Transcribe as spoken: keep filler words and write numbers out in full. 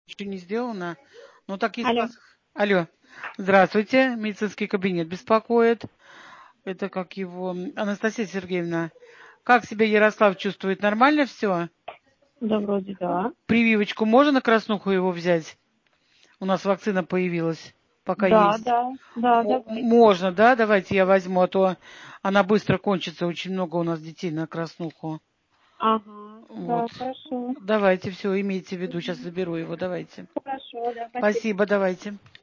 еще не сделано. Но так есть... Алло. Алло. Здравствуйте. Медицинский кабинет беспокоит. Это как его... Анастасия Сергеевна. Как себя Ярослав чувствует? Нормально все? Да, вроде да. Прививочку можно на краснуху его взять? У нас вакцина появилась. Пока Да, есть. да, да, М- давайте. можно, да? Давайте я возьму, а то она быстро кончится. Очень много у нас детей на краснуху. Ага, Вот. да, хорошо. Давайте, все, имейте в виду. Сейчас заберу его. Давайте. Хорошо, да, спасибо. Спасибо, давайте.